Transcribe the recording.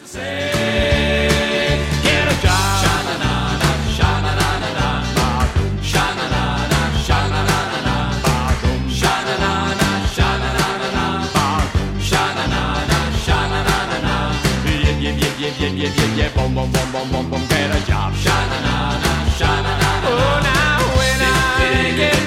Say, get a job. Sha-na-na-na, sha-na-na-na-na. Sha-na-na-na, sha-na-na-na-na. Sha-na-na-na, sha-na-na-na-na. Sha-na-na-na, sha-na-na-na-na. Yeah, boom, boom, boom, boom, boom, boom, get a job. Sha-na-na-na, sha-na-na-na. Oh, now when I get